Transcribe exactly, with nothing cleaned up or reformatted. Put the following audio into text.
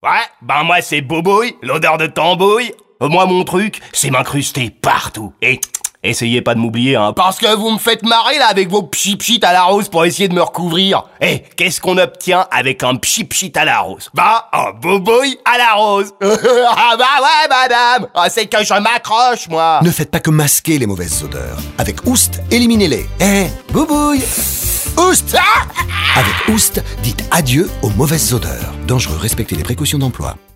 Ouais, ben moi c'est Bobouille, l'odeur de tambouille. Euh, Moi mon truc, c'est m'incruster partout. Et essayez pas de m'oublier, hein, parce que vous me faites marrer là avec vos pchit-pchit à la rose pour essayer de me recouvrir. Eh, qu'est-ce qu'on obtient avec un pchit-pchit à la rose? Bah, un Bobouille à la rose. Ah bah ouais madame, ah, c'est que je m'accroche moi. Ne faites pas que masquer les mauvaises odeurs. Avec Oust, éliminez-les. Eh, boubouille! Oust! Ah Avec Oust, dites adieu aux mauvaises odeurs. Dangereux, respectez les précautions d'emploi.